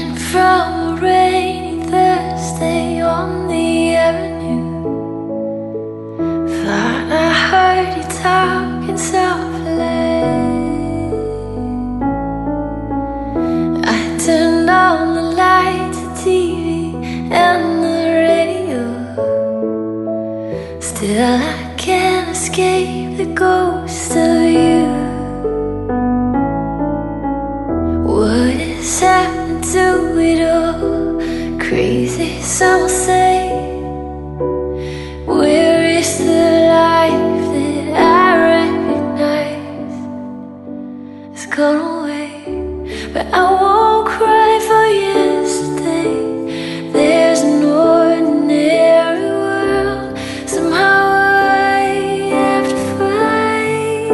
Hanging from a rainy Thursday on the avenue, thought I heard you talking softly. I turned on the lights, the TV and the radio. Still I can't escape the ghost of you. What has happened to it all? Crazy, some say. Where is the life that I recognize? It's gone away, but I won't cry for yesterday. There's an ordinary world somehow I have to fight.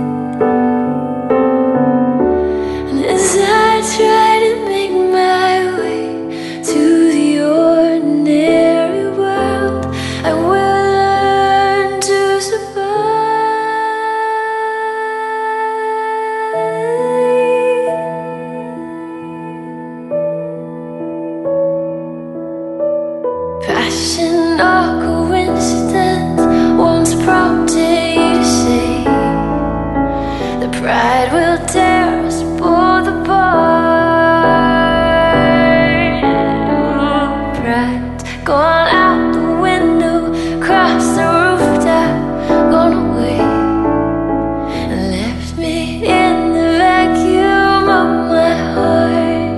And as I try to make my way to the ordinary world, I will learn to survive. Passion or coincidence once prompted you to say the pride will tear us both apart. Pride's gone out the window, across the rooftop, gone away, and left me in the vacuum of my heart.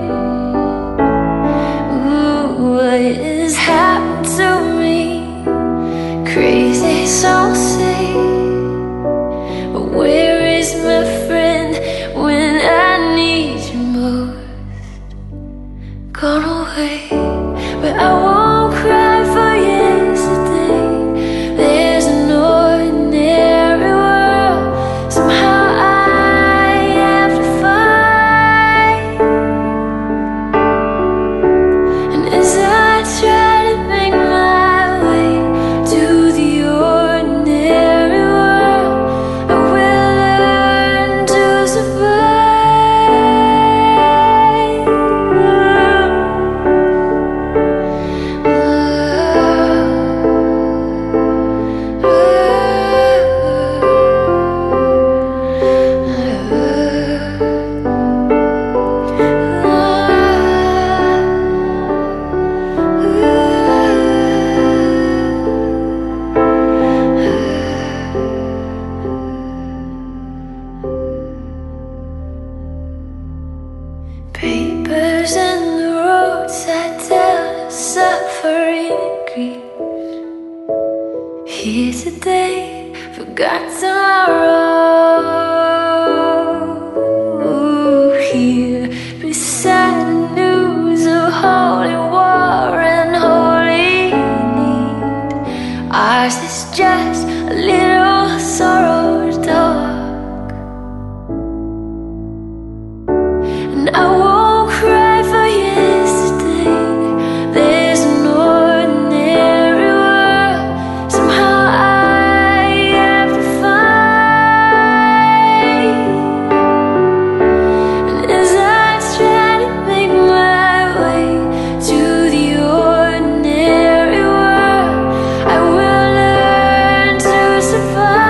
Ooh, what has happened to me? Crazy, some say. But where is my friend when I need you most? Gone away, but I won't cry for yesterday. There's an ordinary world somehow I have to fight. And as I try to make my way to the ordinary world, I will learn to papers and the roadside tell of suffering and grief. Here today, forgot tomorrow. Here beside the news of holy war and holy need, ours is just a little sorrow to talk. And I won't cry for yesterday. There's an ordinary world somehow I have to find. And as I try to make my way to the ordinary world, I will learn to survive.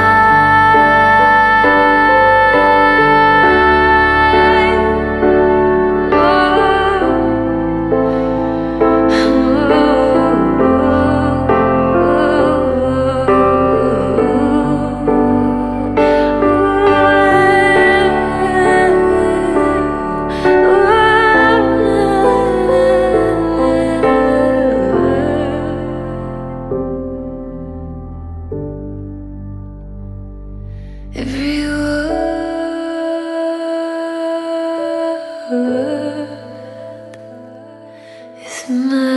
Every word is mine.